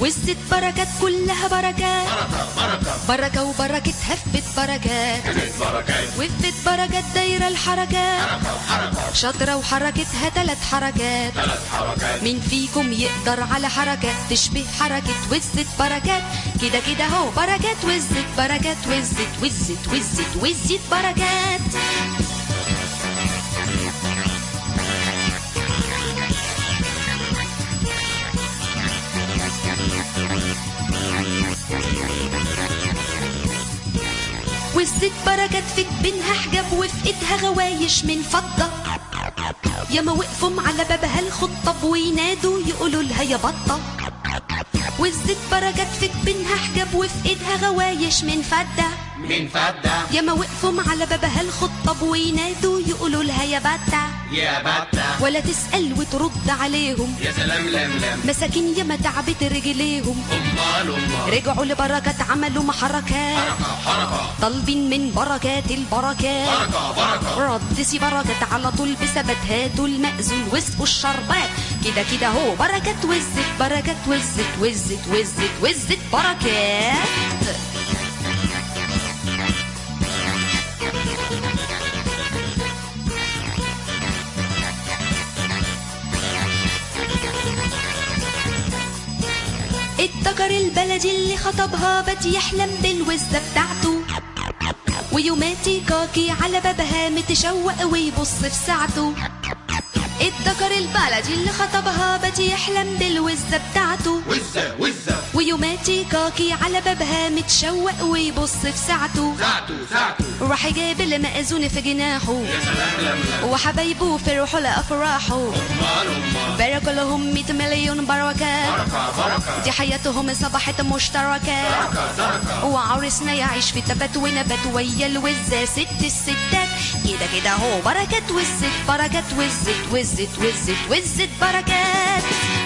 والست بركات كلها بركات. بركة بركة وبركتها في بيت بركات. بركات وفي بيت بركات دايرة الحركات. حركة وحركة شاطرة وحركتها 3 حركات. 3 حركات. مين فيكم يقدر على حركة تشبه حركة والست بركات؟ كده كده اهو بركات والست بركات والست والست والست والست بركات. والست بركات في بينها حجاب وفي ايدها غوايش من فضة. ياما وقفوا على بابها الخطاب وينادوا يقولوا لها يا بطة. والست بركات في بينها حجاب وفي ايدها غوايش من فضة. من فدة ياما وقفوا على بابها الخطاب وينادوا يقولوا لها يا بطة. يا بطة. ولا تسأل وترد عليهم، يا سلام لملم. مساكين ياما تعبت رجليهم. أمال رجعوا لبركات عملوا محركات. حركة حركة طالبين من بركات البركات. بركة بركة. ردسي بركات على طول بثبات هاتوا المأذون وسقوا الشربات. كده كده هو بركات والزت بركات والزت والزت والزت والزت بركات. الذكر البلدي اللي خطبها بات يحلم بالوزة بتاعته، ويوماتي كاكي على بابها متشوق ويبص في ساعته. الذكر البلدي اللي خطبها بات يحلم بالوزة بتاعته، وزة وزة ويوماتي كاكي على بابها متشوق ويبص في ساعته. ساعته ساعته. راح جايب المأذون في جناحه، يا سلام لملم. وحبايبه فرحوا لأفراحه. أمال بارك لهم 100 مليون بركة، بركة بركة. دي حياتهم صبحت مشتركة. بركة بركة. وعرسنا يعيش في تبات ونبات ويا الوزة ست الستات. كده كده هو بركات والزت بركات والزت والزت والزت والزت بركات.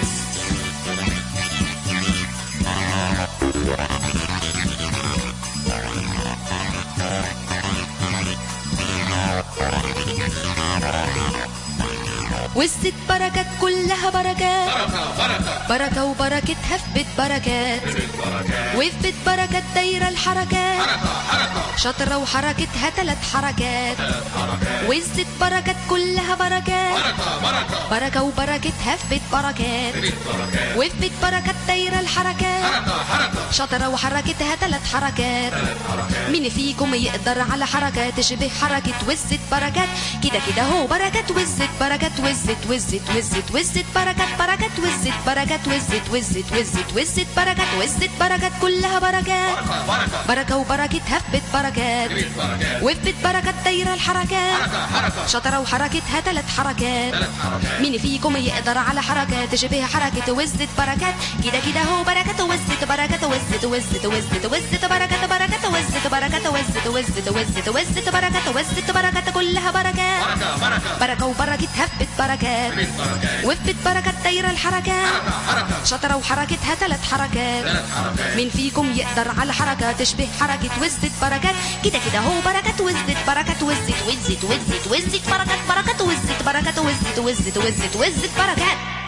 والست بركات كلها بركات. بركة بركة. بركة وبركتها في بيت بركات. بركات. وفي بيت بركات دايرة الحركات. حركة حركة. شاطرة وحركتها 3 حركات. 3 حركات. والست بركات كلها بركات. بركة بركة. بركة وبركتها في بيت بركات. بركات. وفي بيت بركات دايرة الحركات. حركة حركة. شاطرة وحركتها 3 حركات. 3 حركات. مين فيكم يقدر على حركة تشبه حركة والست بركات؟ كده كده هو بركات والست بركات والست والست والست والست بركات بركات والست بركات والست والست والست والست بركات والست بركات كلها بركات. بركة بركة. بركة وبركتها في بيت بركات. بركات. وفي بيت بركات دايرة الحركات. حركة حركة. شاطرة وحركتها 3 حركات. 3 حركات. مين فيكم يقدر على حركة تشبه حركة والزت بركات؟ كده كده هو بركات والزت بركات والزت والزت والزت والزت بركات بركات والزت بركات والزت والزت والزت والزت بركات والزت بركات كلها بركات. بركة بركة. بركة وبركتها في بيت بركات. بركات. وفي بيت بركات دايرة الحركات. حركة حركة. شاطرة وحركتها 3 حركات. 3 حركات. مين فيكم يقدر على حركة تشبه حركة والزت بركات؟ كده كده هو بركات والزت بركات والزت والزت والزت والزت بركات بركات والزت بركات والزت والزت والزت والزت بركات.